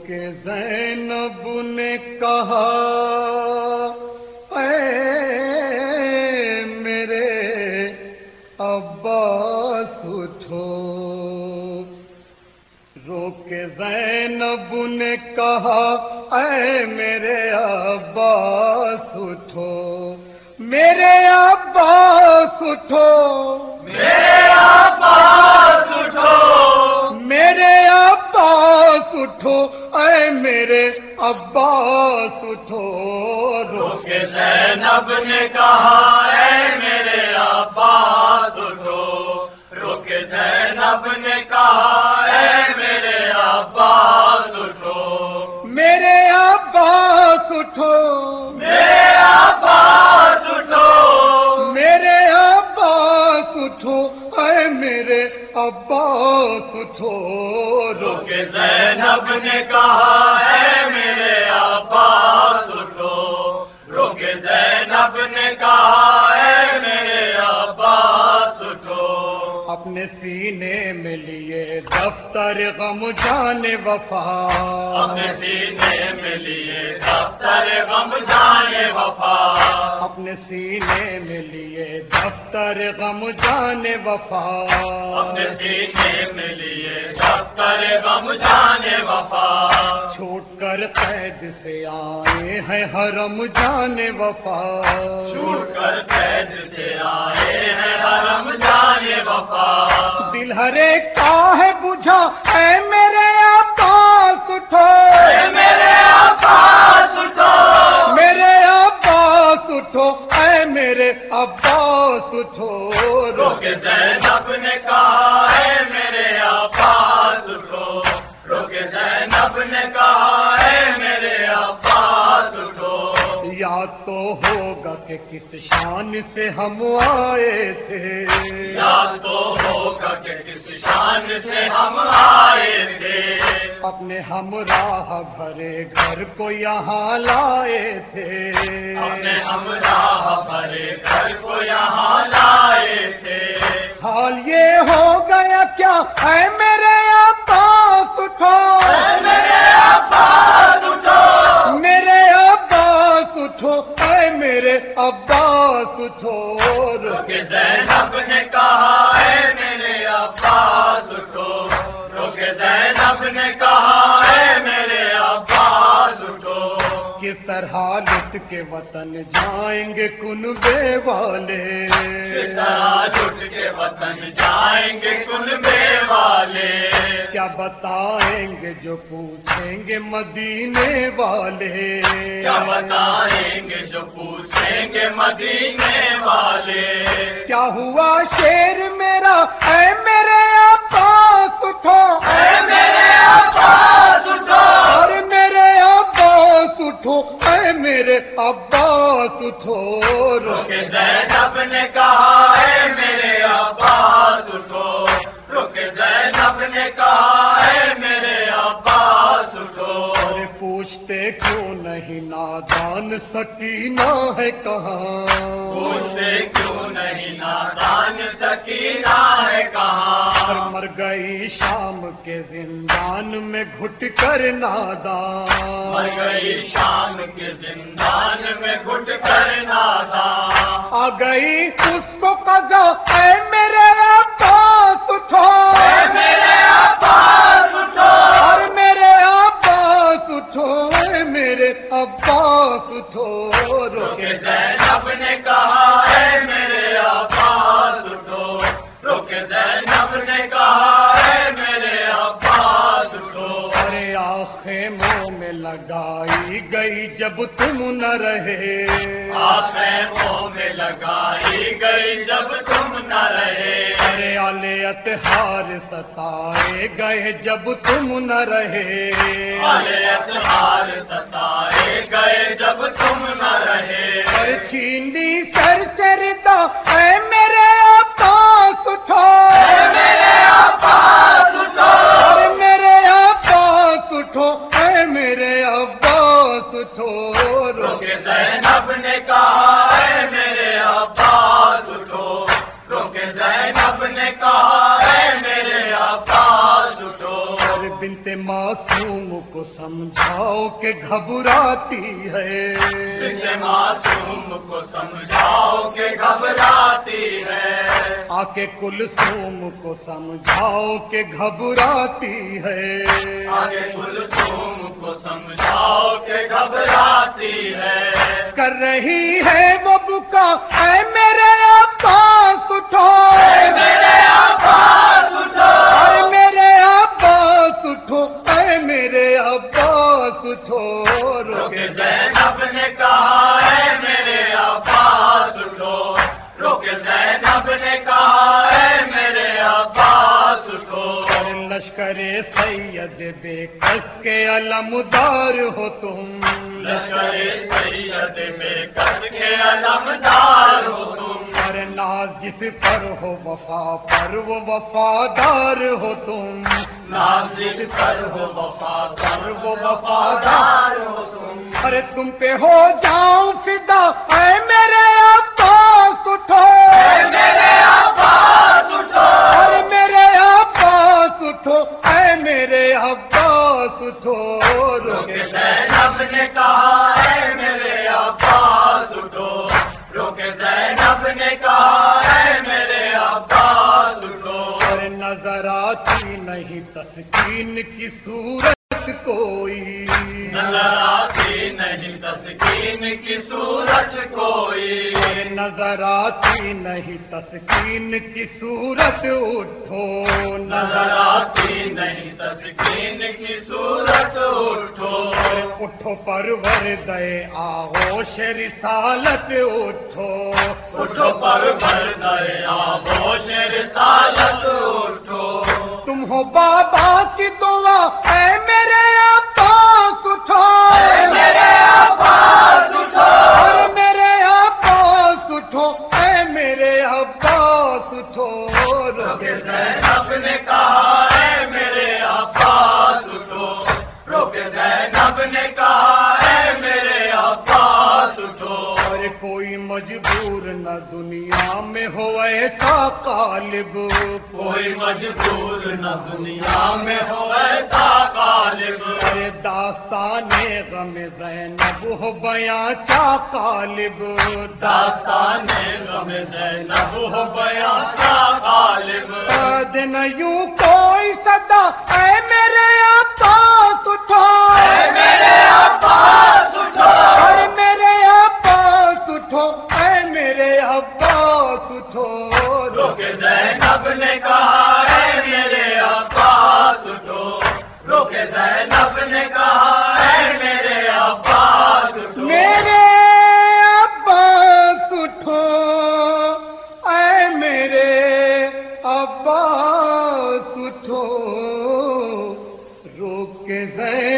کے زینب نے کہا اے میرے عباس اٹھو، رو کے زینب نے کہا اے میرے عباس اٹھو، میرے عباس اٹھو، میرے عباس اٹھو، میرے عباس اٹھو، اے میرے عباس اٹھو، رو کے زینب نے کہا اے میرے عباس اٹھو، رو کے زینب نے کہا اے میرے عباس اٹھو، میرے عباس اٹھو، میرے عباس اٹھو، میرے عباس اٹھو، اے میرے عباس اٹھو، رو کے زینب نے کہا اے میرے عباس اٹھو، رو کے زینب نے کہا اے میرے عباس اٹھو، اپنے سینے میں لیے دفتر غم جان وفا، اپنے سینے میں لیے دفتر غم جان وفا، اپنے سینے میں لیے دفتر غم جان وفا، اپنے سینے میں لیے دفتر غم جان وفا، چھوٹ کر قید سے آئے ہیں حرم جان وفا، چھوٹ کر قید سے آئے ہیں حرم جان وفا، دل ہر ایک کا ہے بجھا اے میرے عباس اٹھو، اے میرے عباس اٹھو، میرے عباس اٹھو، اے میرے عباس اٹھو، رو کے زینب نے کہا اے میرے عباس اٹھو، رو کے زینب نے کہا اے میرے عباس اٹھو، یاد تو ہوگا کہ کس شان سے ہم آئے تھے، یاد تو ہوگا کہ کس شان سے ہم آئے تھے، اپنے ہمراہ بھرے گھر کو یہاں لائے تھے، اپنے ہمراہ بھرے گھر کو یہاں لائے تھے، حال یہ ہو گیا کیا اے میرے عباس اٹھو، اے میرے عباس اٹھو، میرے عباس اٹھو، اے میرے عباس اٹھو، رو کے زینب نے کہا اے میرے عباس اٹھو، رو کے زینب نے کہا اے میرے عباس اٹھو، کس طرح لٹ کے وطن جائیں گے کنبے والے، کس طرح لٹ کے وطن جائیں گے کنبے والے، کیا بتائیں گے جو پوچھیں گے مدینے والے، کیا بتائیں گے جو پوچھیں گے مدینے والے، کیا ہوا شیر میرا اے میرے عباس اٹھو، اے میرے عباس اٹھو، اور میرے عباس اٹھو، اے میرے عباس اٹھو، رو کے زینب نے کہا اے میرے عباس اٹھو، رو کے زینب نے کہا اے میرے عباس اٹھو، ارے پوچھتے کیوں نہیں نادان سکینہ ہے کہاں، پوچھتے کیوں نہیں نادان سکینہ ہے کہاں، مر گئی شام کے زندان میں گھٹ کر نادان، مر گئی شام کے زندان میں گھٹ کر نادان، آ گئی اس کو قضا اے میرے عباس اٹھو، اے میرے عباس اٹھو، اور میرے عباس اٹھو، اے میرے عباس اٹھو، رو رو کے کے زینب نے کہا اے میرے عباس اٹھو، رو کے زینب نے کہا اے میرے عباس اٹھو، ارے آنکھیں منہ میں لگائی گئی جب تم نہ رہے، آنکھیں منہ میں لگائی گئی جب تم نہ رہے، ارے آلے اطہار ستائے گئے جب تم نہ رہے، ارے اطہار ستائے گئے جب تم نہ رہے، اور چھین لی سر سے ردا اے میرے عباس اٹھو، اے میرے عباس اٹھو، اور میرے عباس اٹھو، اے میرے عباس اٹھو، رو کے زینب نے کہا اے میرے عباس اٹھو، رو کے زینب نے کہا اے میرے عباس اٹھو، اور بنت معصوم معصوم کو سمجھاؤ کہ گھبراتی ہے، بنت معصوم کو سمجھاؤ کہ گھبراتی ہے، آ کے کلثوم کو سمجھاؤ کہ گھبراتی ہے، آگے کلثوم کو سمجھاؤ کہ گھبراتی ہے، کر رہی ہے وہ بکا اے میرے عباس اٹھو، اے میرے عباس اٹھو، اے میرے عباس اٹھو، اے میرے عباس اٹھو، رخ زینب نے کہا اے میرے عباس اٹھو، رخ زینب نے کہا اے میرے عباس اٹھو، لشکر سید بے کس کے علمدار ہو تم، لشکر سید بے کس کے علمدار ہو تم، پر ناز جس پر ہو وفا پر وہ وفادار ہو تم، نازل پر ہو وفا پر وہ وفادار ہو تم، ارے تم پہ ہو جاؤں فدا اے میرے عباس اٹھو، میرے عباس اٹھو، ارے میرے عباس اٹھو، اے میرے عباس اٹھو، رخ زینب نے کہا اے میرے عباس اٹھو، رخ زینب نے کہا اے میرے عباس اٹھو، اور نظر آتی نہیں تسکین کی صورت کوئی، نظر آتی نہیں تسکین کی صورت کوئی، اور نظر آتی نہیں تسکین کی صورت اٹھو، نظر آتی نہیں تسکین کی صورت اٹھو، اٹھو پروردہ آغوش رسالت اٹھو، اٹھو پروردہ آغوش رسالت اٹھو، تم ہو بابا کی دعا اے میرے عباس اٹھو، میرے عباس اٹھو، اے میرے عباس اٹھو، اے میرے عباس اٹھو، رخ زینب نے کہا اے میرے عباس اٹھو، رخ زینب نے کہا اے میرے عباس اٹھو، اور کوئی مجبور نہ دنیا میں ہو ایسا غالب، کوئی مجبور نہ دنیا میں ہو ایسا غالب، ارے داستان غم زینب ہو بیاں کیا غالب، داستان غم زینب ہو بیاں کیا غالب، دن یوں کوئی صدا اے میرے عباس اٹھو، میرے عباس اٹھو، اے میرے عباس اٹھو، اے میرے عباس اٹھو، رخ زینب نے کہا اے میرے عباس اٹھو، رخ زینب نے کہا اے میرے عباس اٹھو، میرے عباس اٹھو، اے میرے عباس اٹھو، روک کے